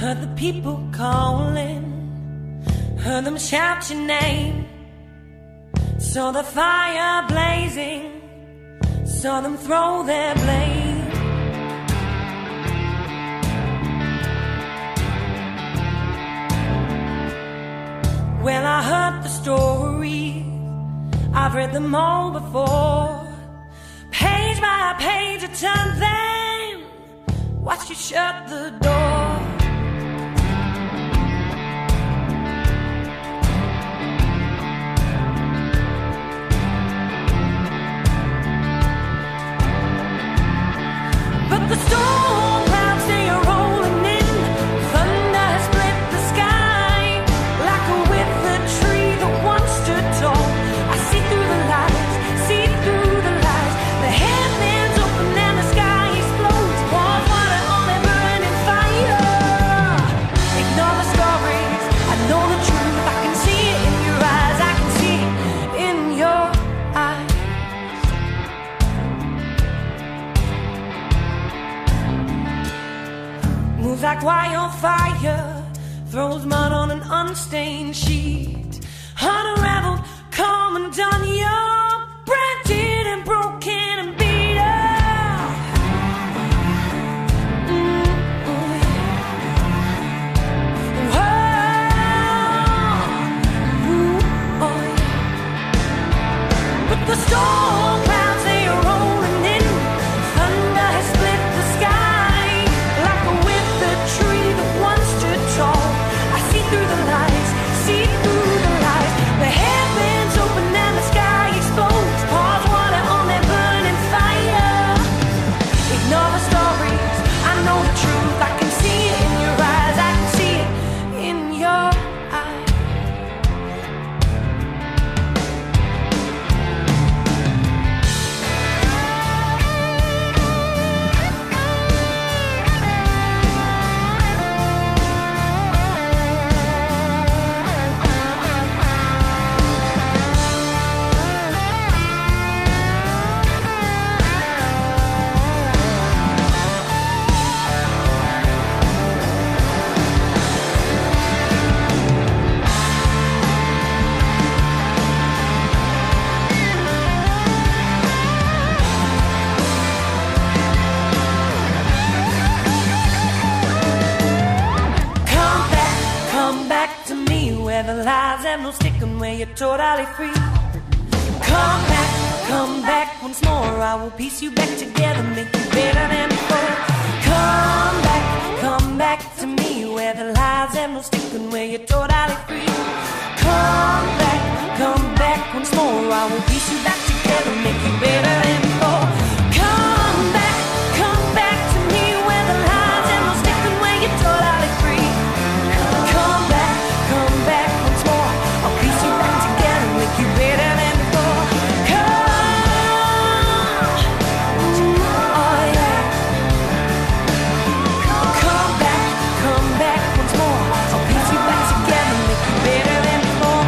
Heard the people calling, heard them shout your name. Saw the fire blazing, saw them throw their blame. Well, I heard the stories, I've read them all before. Page by page I turned them, watched you shut the door. But the storm clouds, they are rolling in. Thunder has split the sky. Like a withered tree that once stood tall. I see through the lies, see through the lies. The heavens open and the sky explodes. Pours water on their burning fire. Ignore the stories, I know the truth. I can see it in your eyes, I can see it in your eyes. Moves like wildfire, throws mud on an unstained sheet. Unraveled, come undone, you're branded and broken and beat up. But the storm clouds, they are rolling in. Thunder has split the sky. Like a withered tree that once stood tall. I see through the lies, see through the lies. The heavens open and the sky explodes. Pours water on their burning fire. Ignore the stories, I know the truth. I can see it in your eyes, I can see it in your eyes. Come back to me where the lies have no sticking, where you're totally free. Come back once more. I will piece you back together, make you better than before. Come back to me where the lies have no sticking, where you're totally free. Come back once more. I will piece you back together, make you better than before. Come back to me where the lies have no sticking, where you're totally free. Come back once more. I'll piece you back together, make you better than before. Come back once more. I'll piece you back together, make you better than before.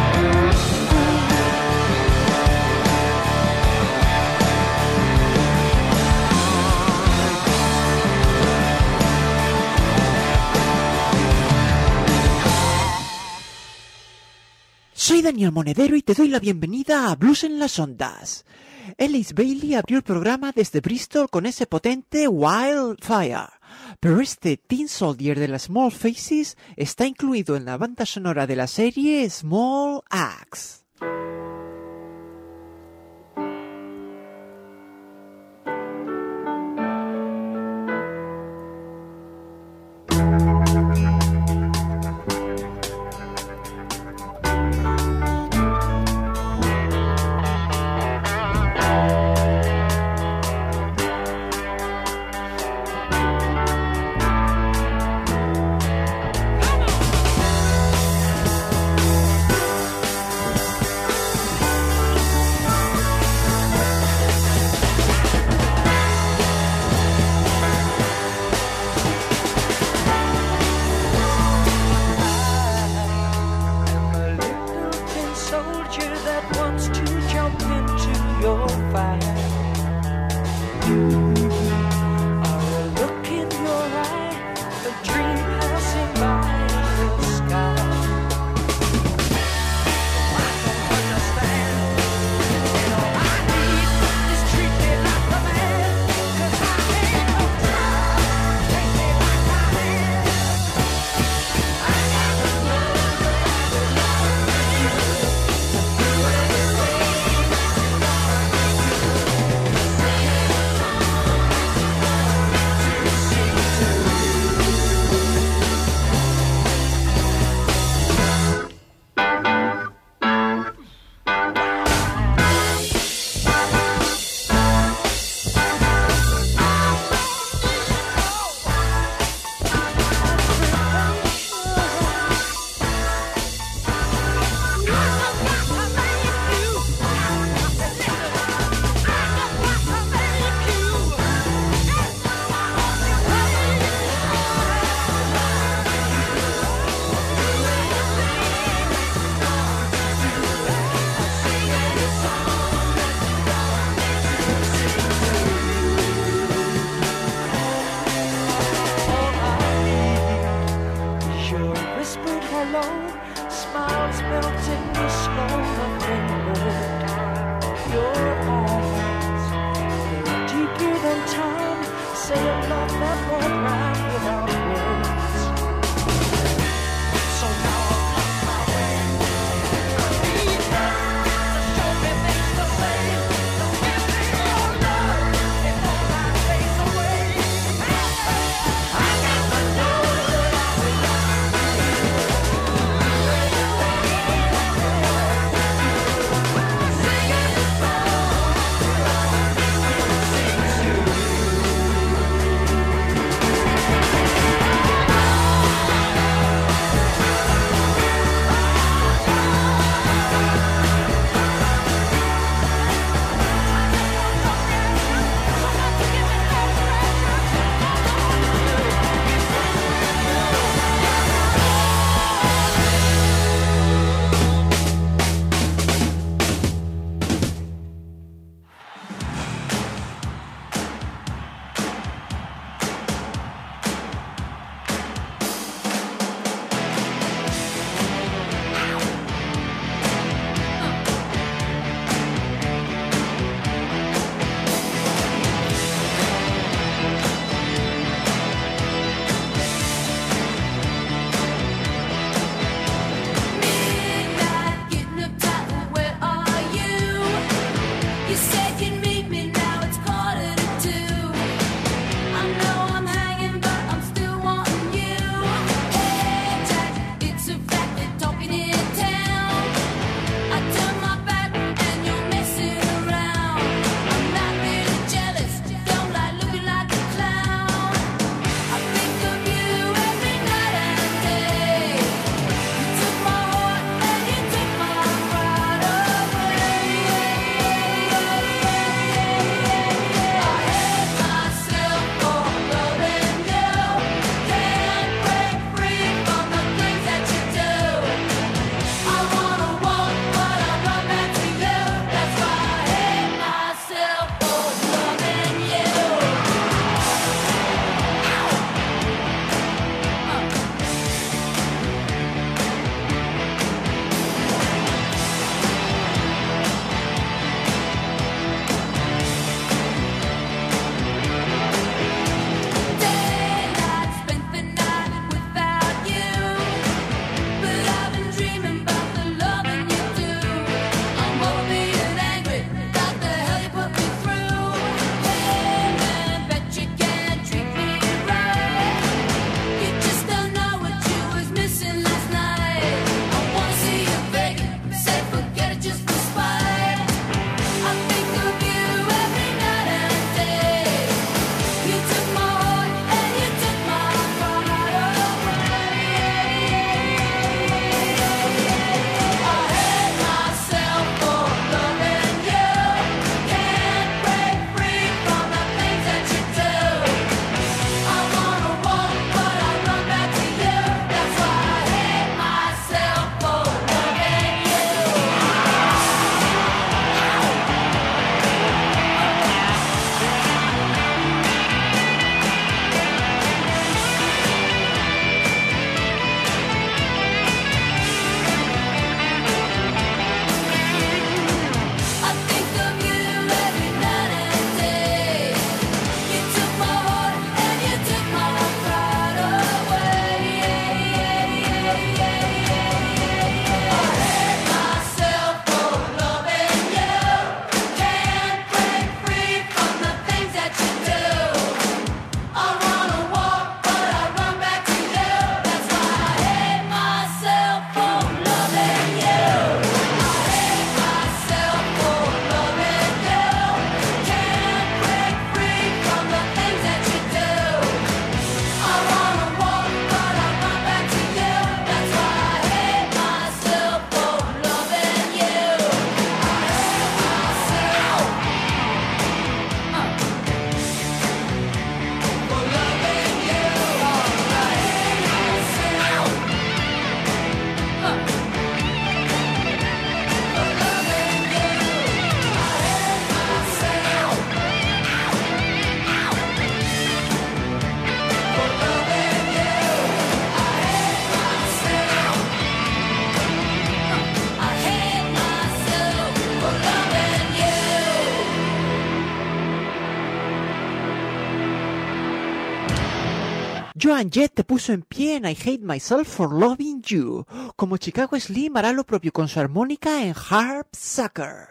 Soy Daniel Monedero y te doy la bienvenida a Blues en las Ondas. Ellis Bailey abrió el programa desde Bristol con ese potente Wildfire, pero este Tin Soldier de las Small Faces está incluido en la banda sonora de la serie Small Axe. Or a look in your eye, a dream passing by. Whispered hello, smiles melting the snow. Joan Jett te puso en pie en I Hate Myself for Loving You, como Chicago Slim hará lo propio con su armónica en Harp Sucker.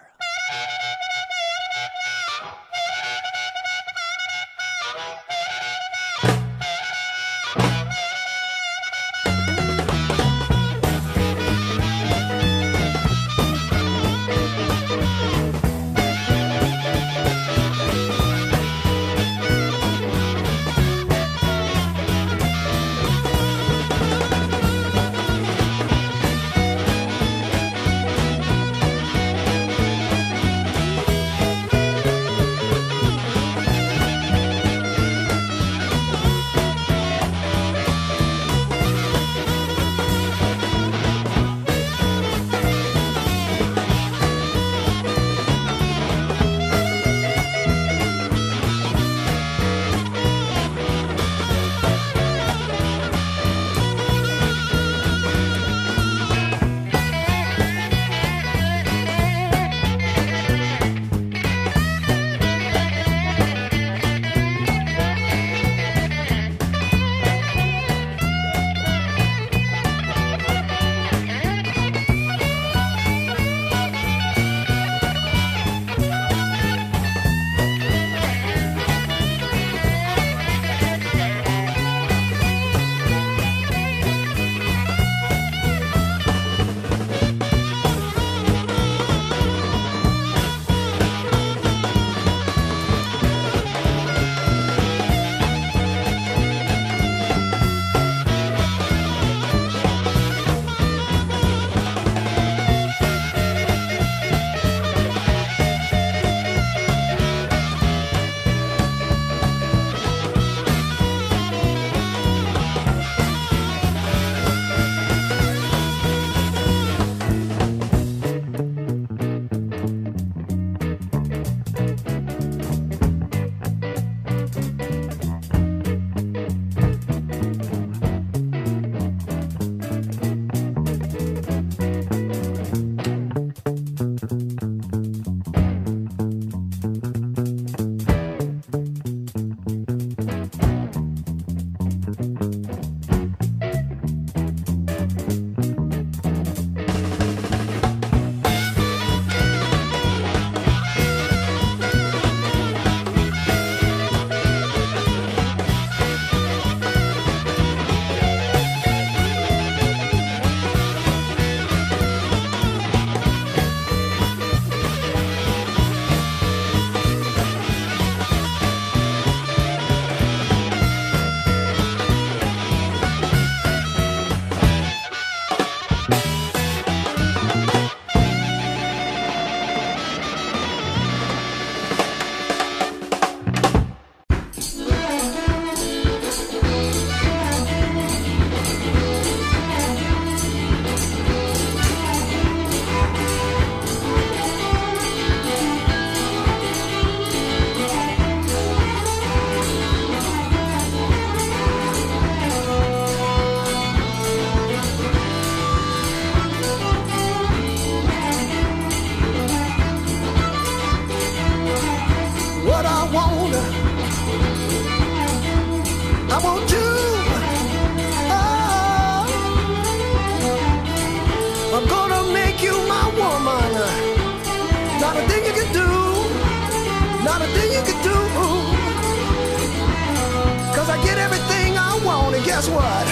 guess what?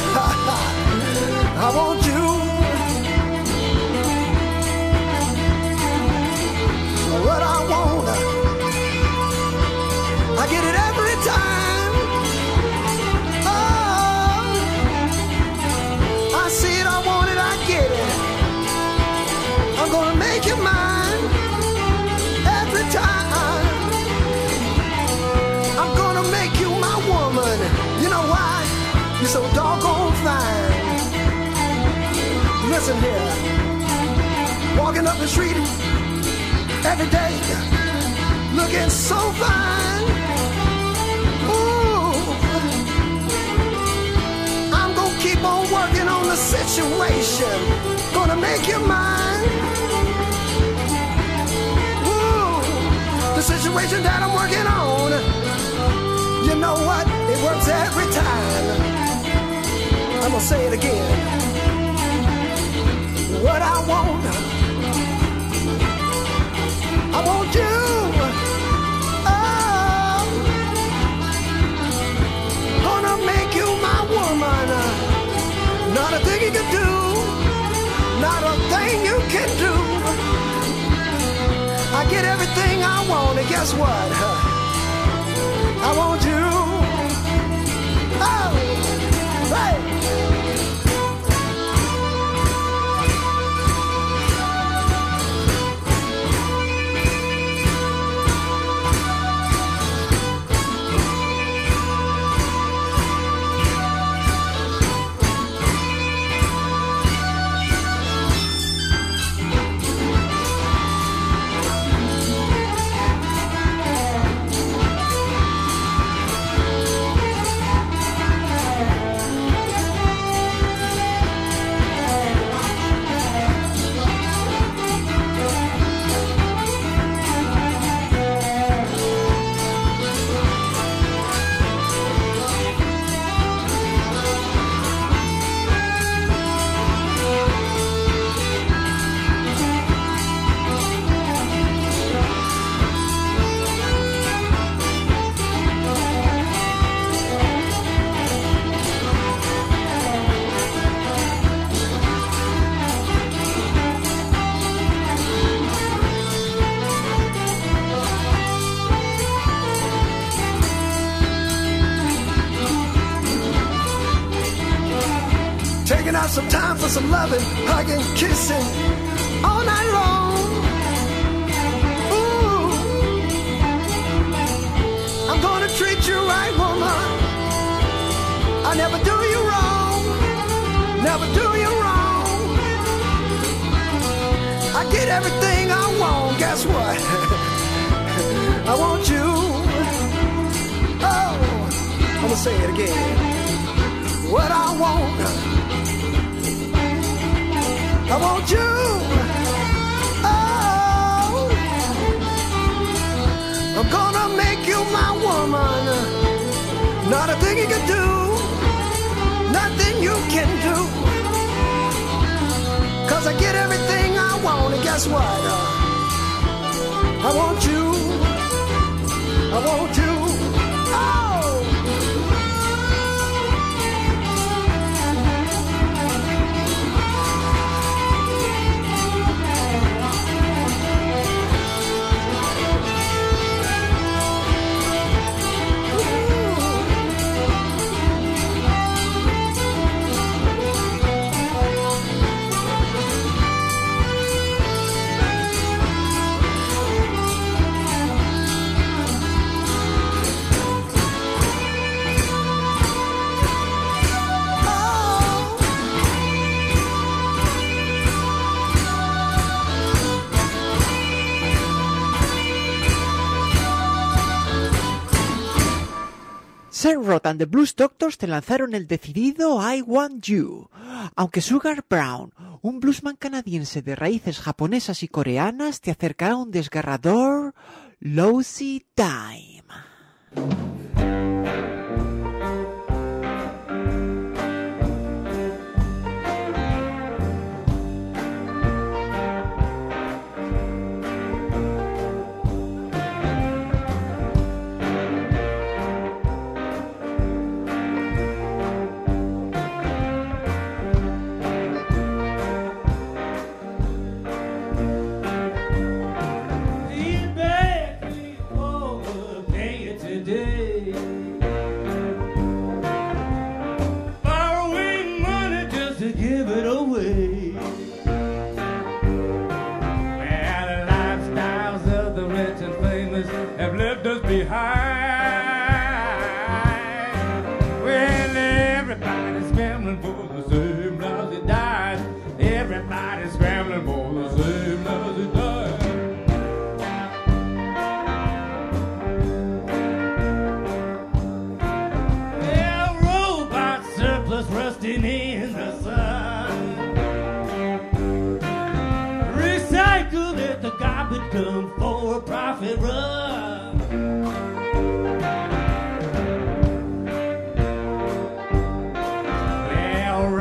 I want you. What I want, I get it every time. Oh, I see it, I want it, I get it. I'm gonna make you mine every time. I'm gonna make you my woman. You know why? You're so doggone fine. Listen here, walking up the street every day, looking so fine. Ooh, I'm gonna keep on working on the situation, gonna make you mine. Ooh, the situation that I'm working on, you know what? It works every time. gonna say it again. What I want you. Oh, gonna make you my woman. Not a thing you can do, not a thing you can do. I get everything I want, and guess what? I want you. Oh, hey. Taking out some time for some loving, hugging, kissing all night long. Ooh, I'm gonna treat you right, woman. I never do you wrong, never do you wrong. I get everything I want, guess what? I want you. Oh, I'm gonna say it again. What I want, I want you. Oh, I'm gonna make you my woman. Not a thing you can do, nothing you can do. 'Cause I get everything I want, and guess what? I want you. I want you. Oh. Serrot and the Blues Doctors te lanzaron el decidido I Want You, aunque Sugar Brown, un bluesman canadiense de raíces japonesas y coreanas, te acercará a un desgarrador Lousy Time. Come for a profit run. Well,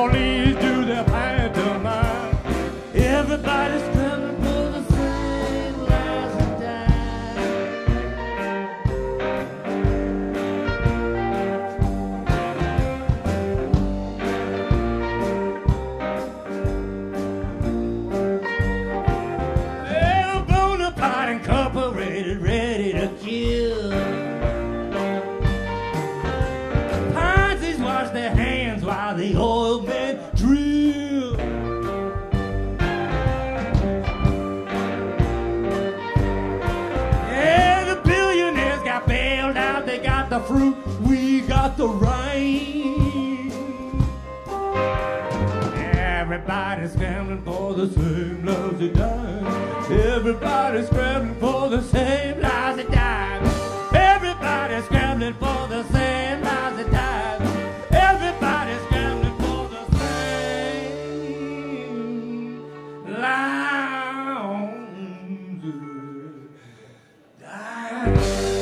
Orleans do their pantomime. Everybody's scrambling for the same last dime. Well, Bonaparte Incorporated, ready to kill. Ponzi's wash their hands while the oil men drill. Yeah, the billionaires got bailed out. They got the fruit, we got the rain. Everybody's scrambling for the same lousy dime. Everybody's scrambling for the same lousy dime. Everybody's scrambling for the same lousy dime. Everybody's scrambling for the same lousy dime.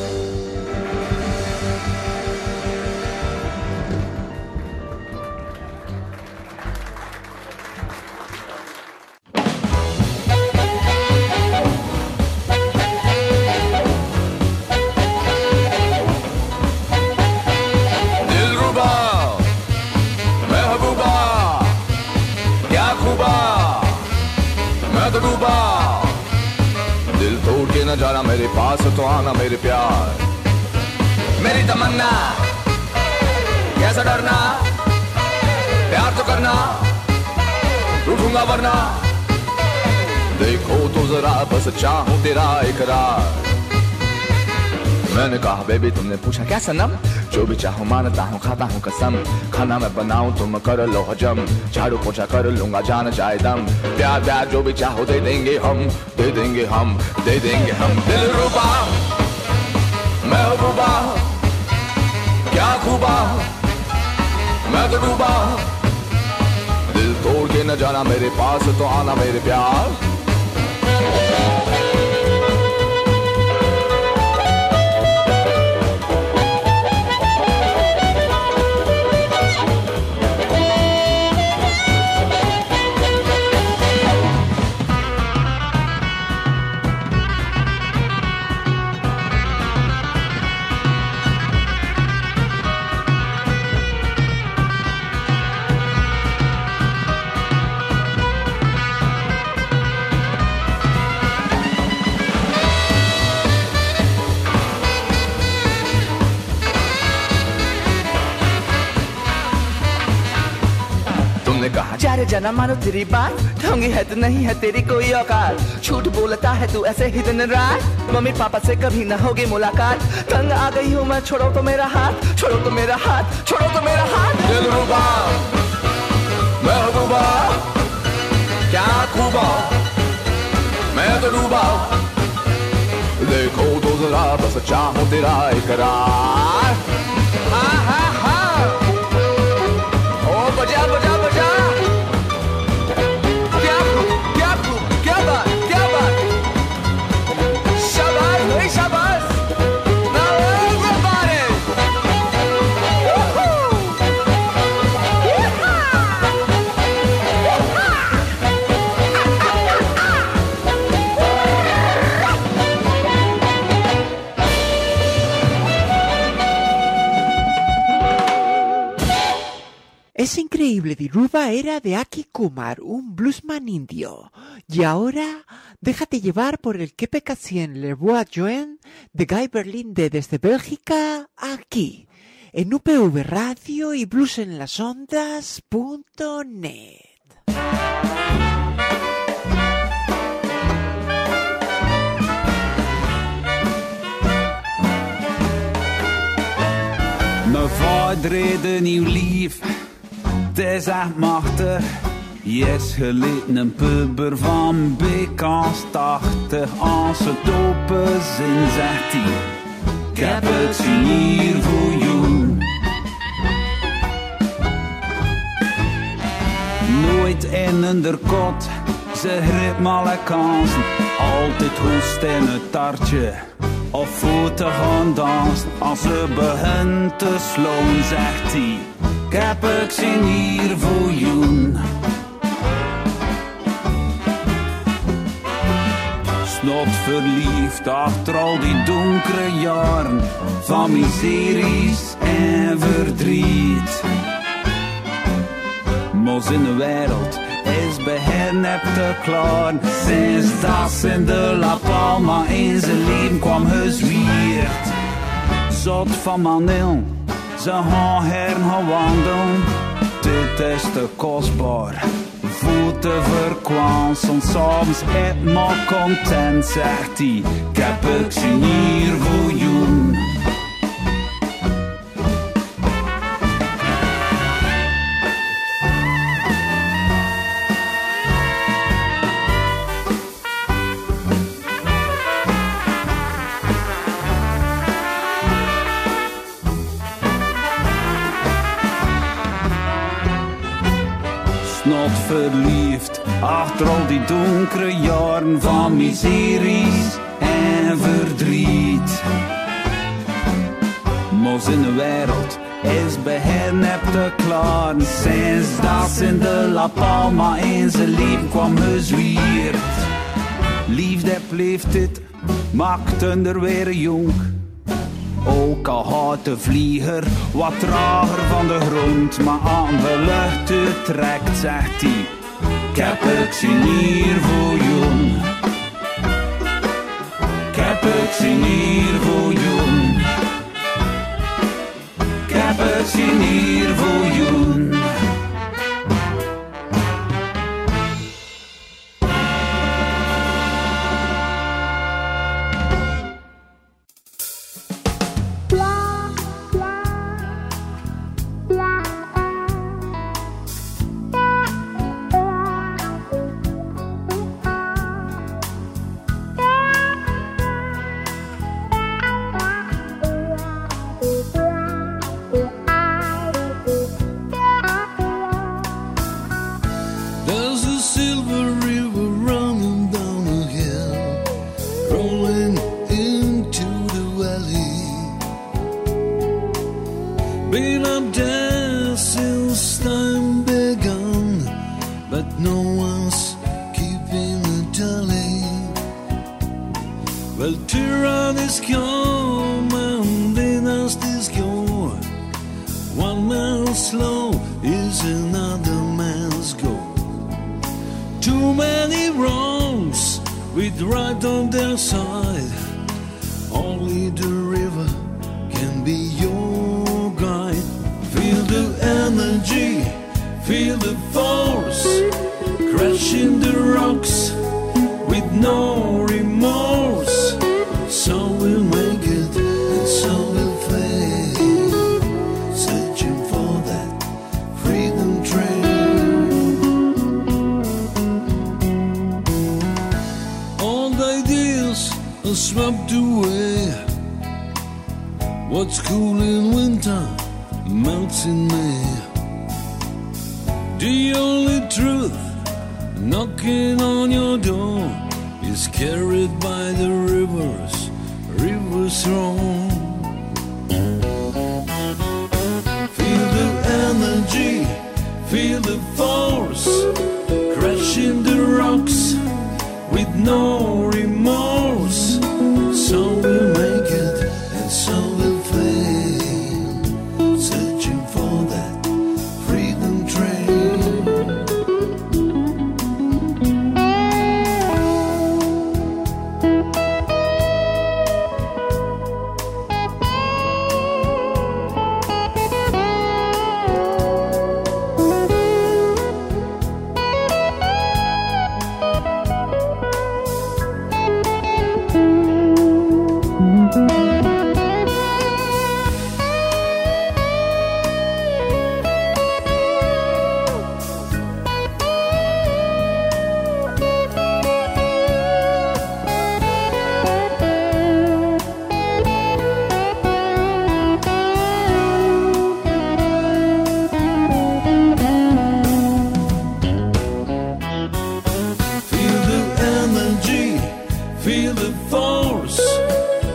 दिलरुबा, महबूबा, क्या खूबा, मैं तो डूबा। दिल तोड़ के न जाना मेरे पास तो आना मेरे प्यार। मेरी तमन्ना, कैसा डरना, प्यार तो करना, रूठूंगा वरना। देखो तो जरा बस चाहूं तेरा इकरार। मैंने कहा बेबी तुमने पूछा क्या सनम, जो भी चाहूं मानता हूं खाता हूं कसम। खाना मैं बनाऊं तुम कर लो हजम, झाड़ू पोछा कर लूंगा जान जाए दम। प्यार प्यार जो भी चाहो दे देंगे हम, दे देंगे हम, दे देंगे हम। दिलरुबा, महबूबा, क्या खूबा, मैं तो डूबा। दिल तोड़ के न जाना मेरे पास तो आना मेरे प्यार। तुमने कहा चारे जना मानो तेरी बात, ढोंगी है तो नहीं है तेरी कोई औकात। झूठ बोलता है तू ऐसे ही दिन रात, मम्मी पापा से कभी न होगी मुलाकात। तंग आ गई हूँ मैं, छोड़ो तो मेरा हाथ, छोड़ो तो मेरा हाथ, छोड़ो तो मेरा हाथ। दिलरुबा, महबूबा, क्या खूबा, मैं तो डूबा। देखो तो जरा बस चाहूं तेरा इकरार। हा हा हा, ओ बजा बजा बजा। क्या बात, क्या बात। शाबाश भाई शाबाश। Now everybody. Es increíble, Dilruba era de Aki Kumar, un bluesman indio. Y ahora, déjate llevar por el Kepekasien Le Roi Joen de Guy Berlin desde Bélgica, aquí, en UPV Radio y bluesenlasondas.net. Mijn vader reed een nieuw lief, het is echt machtig. Je is geleden een puber van BK's 80. Als het open zin zegt hij, ik heb het hier voor jou. Nooit in een kot, ze greep alle kansen. Altijd hoest in het tartje, of voeten gaan dansen. Als ze begint te sloon, zegt hij, Ik heb ik zin hier voor jou. Snot verliefd achter al die donkere jaren van miseries en verdriet. Maar in de wereld is bij hen heb te klaar. Sinds dat ze in de La Palma in zijn leven kwam gezwierd. Zot van manil, ze gaan her gaan wandelen. Dit is te kostbaar, voeten verkwanselen. S'avonds eet maar content, zegt hij. Ik heb ik zin hier voor jou. Snot verliefd achter al die donkere jaren van miseries en verdriet. Maar in de wereld is bij hen heb te klaar. Sinds dat ze in de La Palma in zijn leven kwam gezwierd. Liefde bleef dit, maakte er weer jong. Ook al houdt de vlieger wat trager van de grond, maar aan de lucht trekt, zegt hij. Ik heb ik zin hier voor jou. Ik heb ik zin hier voor jou. Ik heb ik zin hier voor jou. There's a silver river running down a hill, rolling into the valley. Been up there since time begun, but no one's keeping a tally. Well, tyranny is come and dynasty's go. One man's slow is another man's go. Too many wrongs with right on their side. Only the river can be your guide. Feel the energy, feel the force, crashing the rocks with no remorse. Some will make it and some will fail, searching for that freedom trail. Are swept away. What's cool in winter melts in May. The only truth knocking on your door is carried by the rivers wrong. Feel the energy, feel the force, crashing the rocks with no remorse. Some will make it and some will fail, searching for that freedom trail. Feel the force,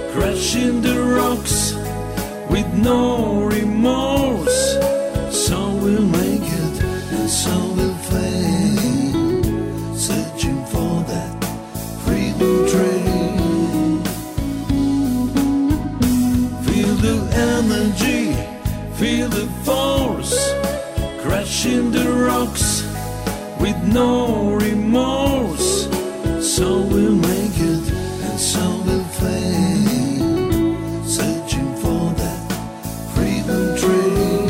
crashing the rocks with no remorse. Some Some will make it and some will fade, searching for that freedom trail.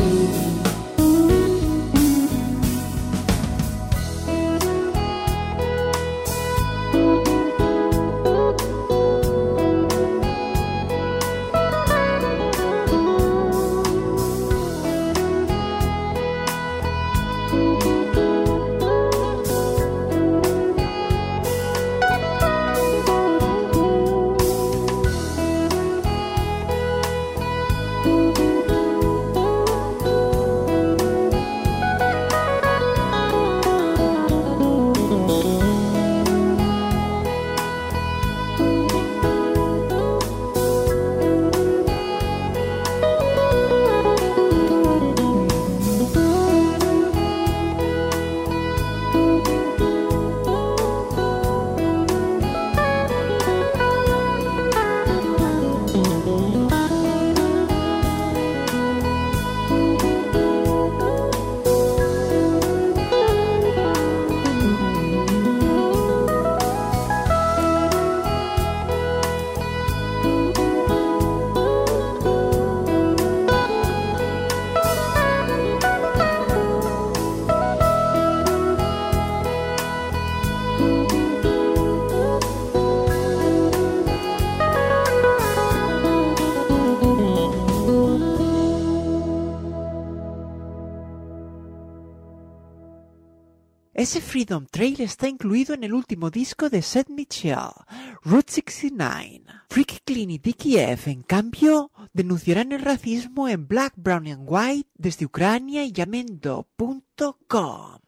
Ese Freedom Trail está incluido en el último disco de Seth Mitchell, Route 69. Freak Clean y Dickie F, en cambio, denunciarán el racismo en Black, Brown and White desde Ucrania y Yamendo.com.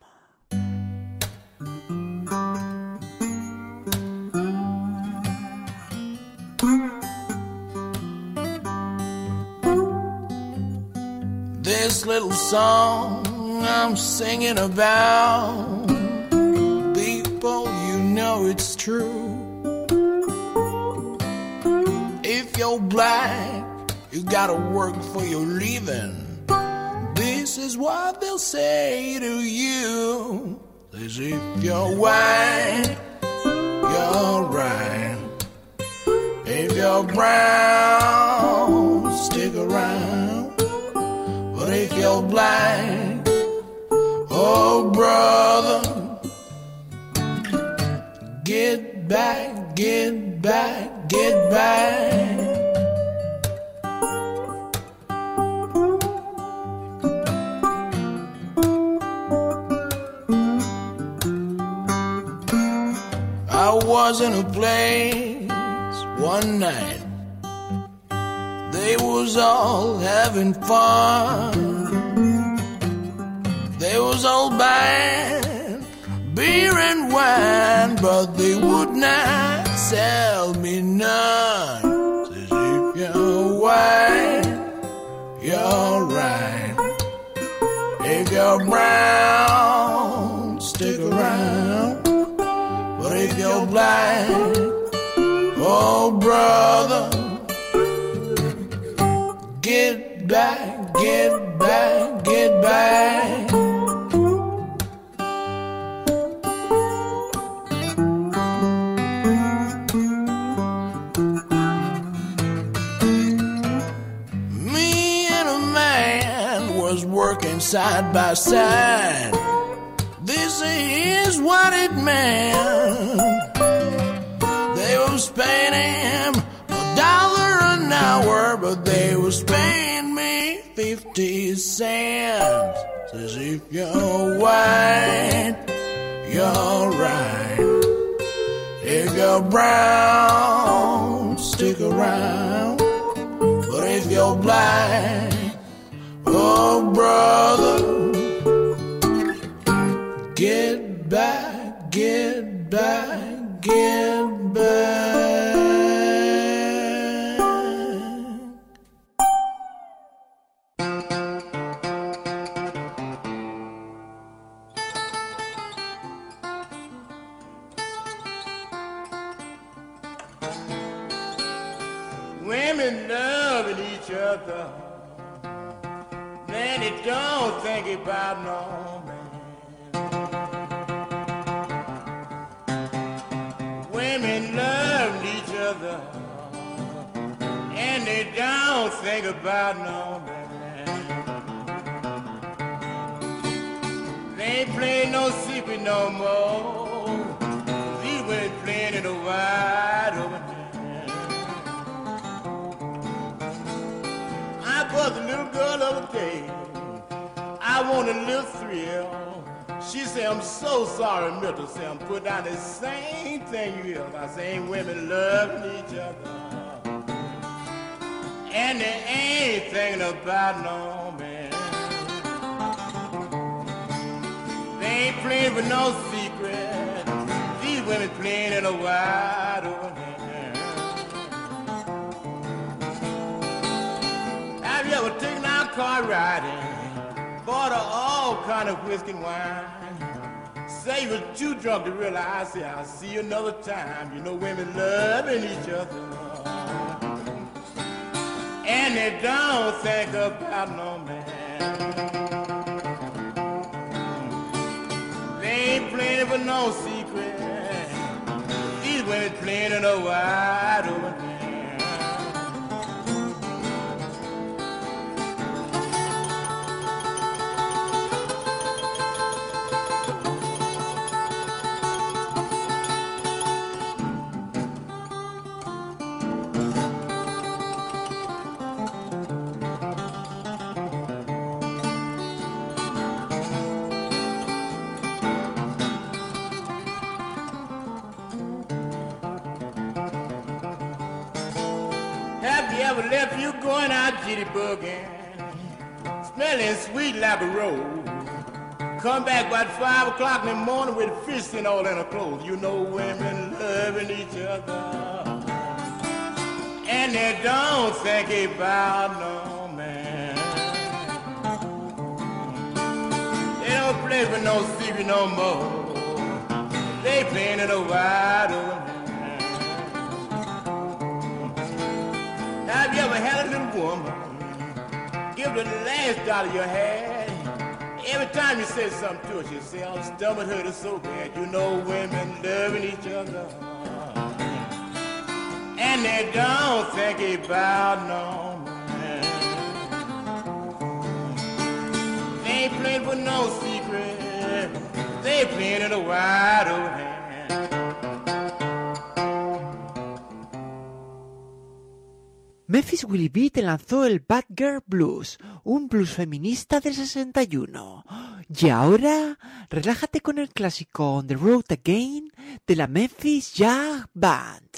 This little song I'm singing about, people, you know it's true. If you're black, you gotta work for your living. This is what they'll say to you. As if you're white, you're right. If you're brown, stick around. But if you're black, oh brother, get back, get back, get back. I was in a place one night, they was all having fun. They was all buying beer and wine, but they would not sell me none. Says if you're white, you're right. If you're brown, stick around. But if you're black, oh brother, get back, get back, get back. Me and a man was working side by side. This is what it meant. They was paying him $1 an hour, but they was paying me 50 cents. Says if you're white, you're right. If you're brown, stick around. But if you're black, oh brother, get back, get back, get back. Women loving each other, man, they don't think about no man. women love each other, and they don't think about no man. They ain't playing no secret no more. These women playing in a wide open hand. I was a little girl the other day. I want a little thrill. She said, I'm so sorry, Milton. Say, I'm put down the same thing you hear. I say, ain't women loving each other, and they ain't thinking about no man. They ain't playing with no secret. These women playing in a wide open hand. Have you ever taken our car riding? Bought her all kind of whiskey and wine. Say you was too drunk to realize, say, I'll see you another time. You know women loving each other, and they don't think about no man. They ain't playing with no secret. These women playing in a wide open hand. Ever left you going out jitty-bugging, smelling sweet like a rose. Come back about 5 o'clock in the morning with fish and all in her clothes. You know women loving each other, and they don't think about no man. They don't play with no secret no more. They playing in a wide open. Have you ever had a little woman give her the last dollar you had? Every time you said something to her, she'd say, "Oh, stomach hurt her so bad." You know women loving each other, and they don't think about no man. They ain't playing for no secret. They playing in a wide open hand. Memphis Willie B te lanzó el Bad Girl Blues, un blues feminista del 61. Y ahora, relájate con el clásico On the Road Again de la Memphis Jazz Band.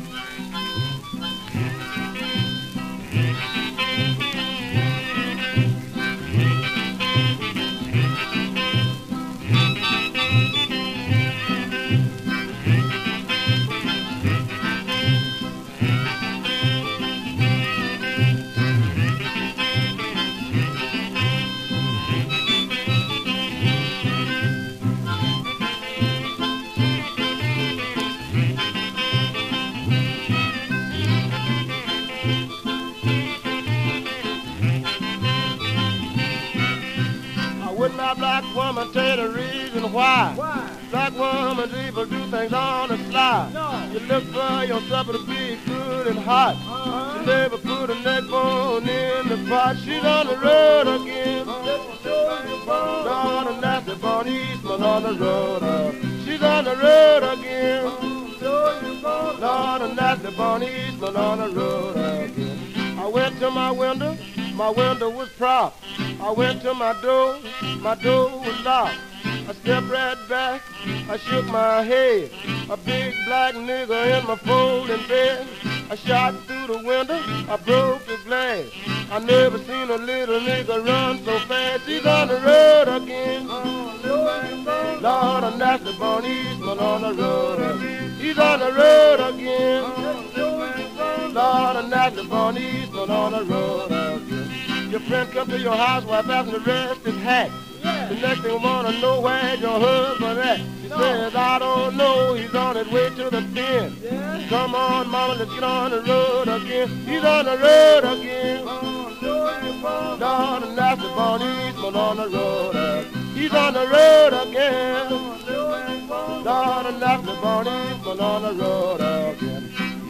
Black woman, tell the reason why. Black woman, people do things on the sly. You look for your supper to be good and hot. She never put a neck bone in the pot. She's on the road again. Lord, a nasty born Eastman on the road. She's on the road again. Lord, a nasty born Eastman on the road again. I went to my window was propped. I went to my door was locked. I stepped right back, I shook my head. A big black nigga in my folding bed. I shot through the window, I broke the glass. I never seen a little nigga run so fast. He's on the road again. Lord, a nasty born Eastman on the road again. He's on the road again. Lord, a nasty born Eastman on the road again. Your friend come to your house while passing the rest his hat. The next thing wanna know where's your husband at. He says, I don't know, he's on his way to the pen. Come on, mama, let's get on the road again. He's on the road again. Lord, a nasty born Eastman on the road again. He's on the road again. Lord, I left the Bonnie's but on the road again.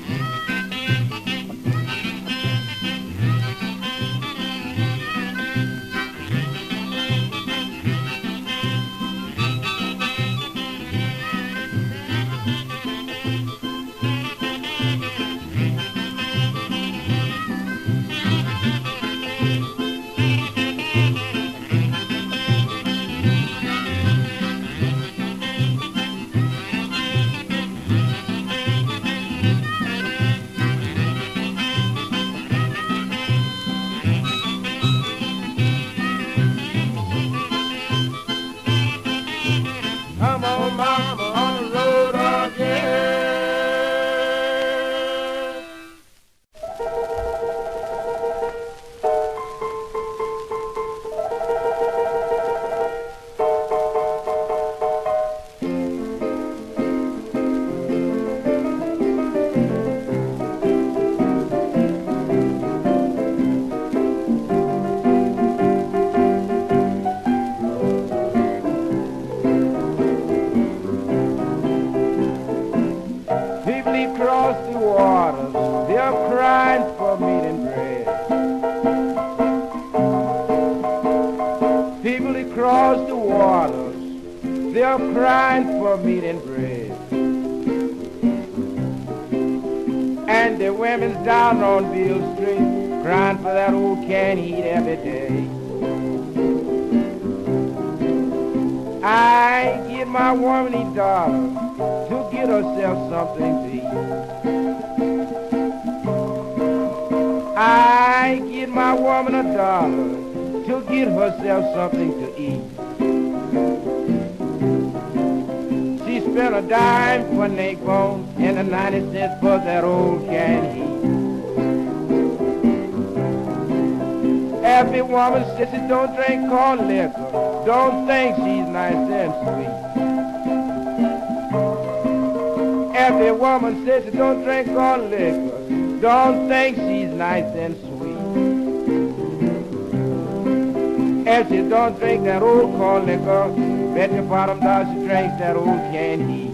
Come on, mama, on the road again. People across the waters, they're crying for meat and bread. People across the waters, they're crying for meat and bread. And the women's down on Beale Street, crying for that old canned heat every day. I give my woman $1 to get herself something to eat. I give my woman $1 to get herself something to eat. She spent a dime for an egg bone and a 90 cents for that old canned heat. Every woman says she don't drink corn liquor, don't think she's nice and sweet. Every woman says she don't drink corn liquor, don't think she's nice and sweet. If she don't drink that old corn liquor, bet your bottom dollar she drinks that old canned heat.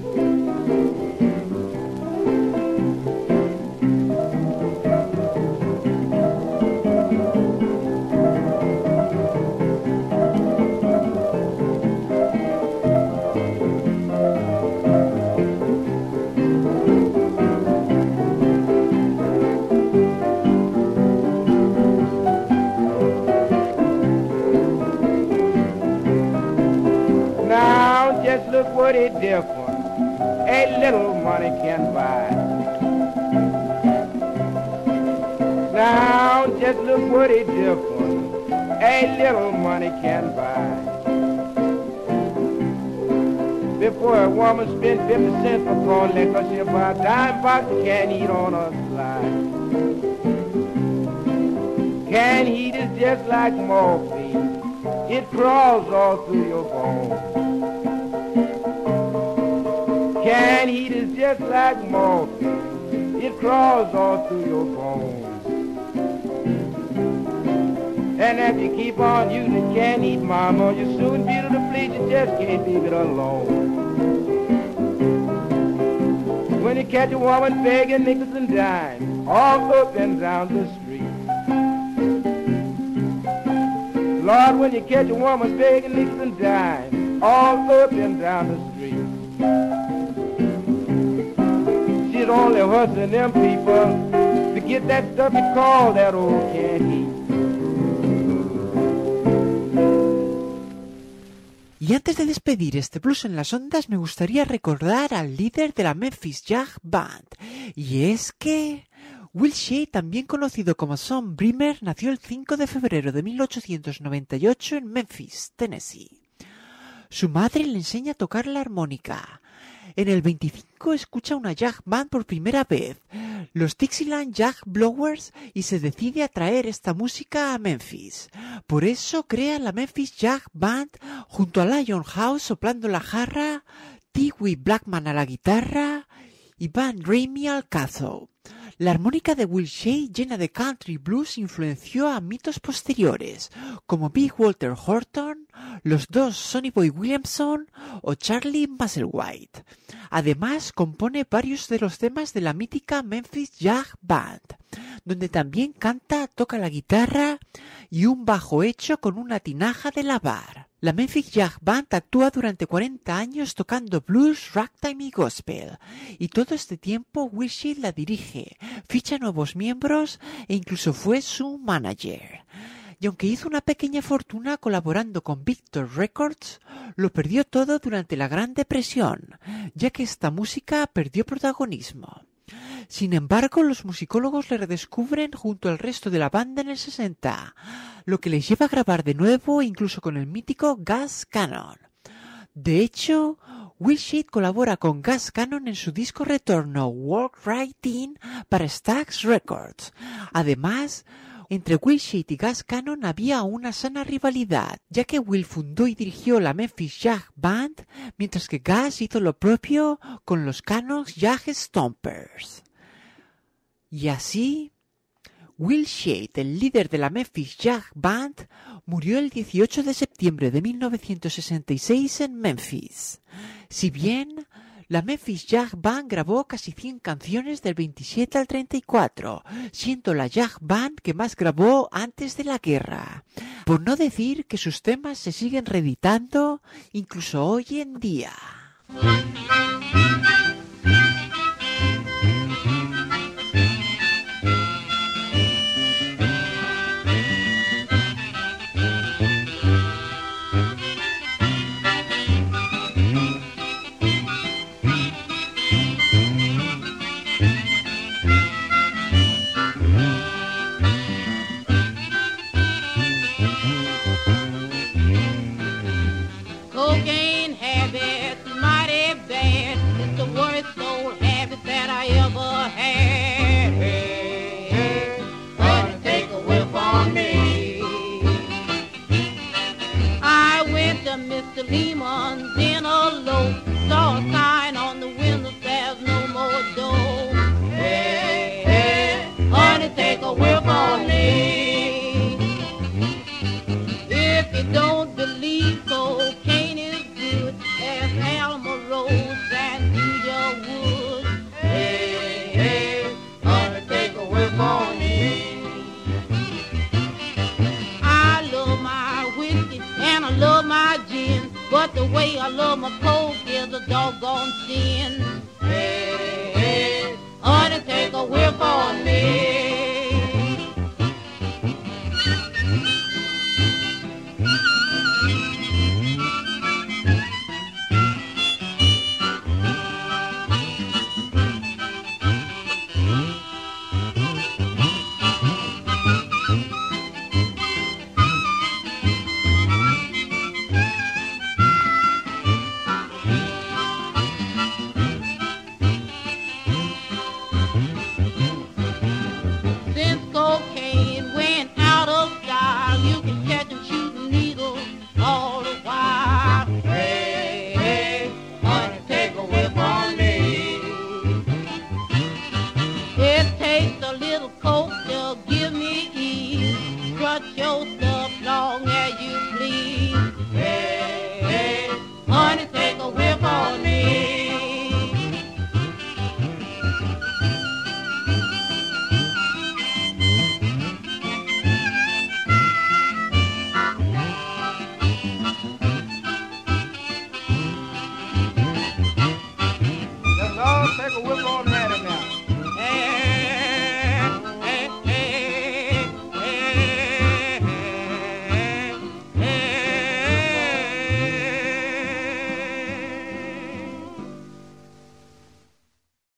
Just look what it different a little money can buy. Now just look what it different a little money can buy. Before a woman spend 50 cents for corn liquor, she'll buy a dime box of canned heat on her slide. Canned heat is just like morphine, it crawls all through your bones. Canned heat is just like morphine, it crawls all through your bones. And if you keep on using canned heat, mama, you'll soon be to the place, you just can't leave it alone. When you catch a woman begging nickels and dimes, all up and down the street. Lord, when you catch a woman begging nickels and dimes, all up and down the street. She's only hustling them people to get that stuff you call that old canned heat. Y antes de despedir este Blues en las Ondas, me gustaría recordar al líder de la Memphis Jazz Band. Y es que Will Shea, también conocido como Son Bremer, nació el 5 de febrero de 1898 en Memphis, Tennessee. Su madre le enseña a tocar la armónica. En el 25 escucha una jazz band por primera vez, los Dixieland Jazz Blowers, y se decide a traer esta música a Memphis. Por eso crea la Memphis Jazz Band junto a Lion House soplando la jarra, Dewey Blackman a la guitarra y Van Ramey al cazo. La armónica de Will Shade, llena de country blues, influenció a mitos posteriores, como Big Walter Horton, los dos Sonny Boy Williamson o Charlie Musselwhite. Además, compone varios de los temas de la mítica Memphis Jazz Band, donde también canta, toca la guitarra y un bajo hecho con una tinaja de lavar. La Memphis Jazz Band actúa durante 40 años tocando blues, ragtime y gospel, y todo este tiempo Will Shade la dirige, ficha nuevos miembros e incluso fue su manager. Y aunque hizo una pequeña fortuna colaborando con Victor Records, lo perdió todo durante la Gran Depresión, ya que esta música perdió protagonismo. Sin embargo, los musicólogos le redescubren junto al resto de la banda en el 60, lo que les lleva a grabar de nuevo incluso con el mítico Gus Cannon. De hecho, Will Shade colabora con Gus Cannon en su disco retorno Walk Right In para Stax Records. Además, entre Will Shade y Gus Cannon había una sana rivalidad, ya que Will fundó y dirigió la Memphis Jazz Band, mientras que Gus hizo lo propio con los Cannons Jazz Stompers. Y así, Will Shade, el líder de la Memphis Jazz Band, murió el 18 de septiembre de 1966 en Memphis. Si bien la Memphis Jazz Band grabó casi 100 canciones del 27 al 34, siendo la Jazz Band que más grabó antes de la guerra. Por no decir que sus temas se siguen reeditando incluso hoy en día. Cocaine habit, mighty bad. It's the worst old habit that I ever had. Hey, hey, honey, take a whiff on me. I went to Mr. Lehman's in a low, saw a sign on the window, there's no more dough. Hey, hey, honey, take a whiff on me. If you don't believe cocaine is good, ask Alma Rose and Cedar Woods. Hey, hey, honey, take a whiff on me. I love my whiskey and I love my gin, but the way I love my coke is a doggone sin. Hey, hey, honey, take a whiff on me. Since cocaine went out of style, you can catch 'em shooting needles all the while. Hey, hey, honey, take a whiff on me. It takes a little coke to give me ease. Strut your stuff long as you please. Hey, hey, honey, take a whiff on me. Let's all take a whiff on that now.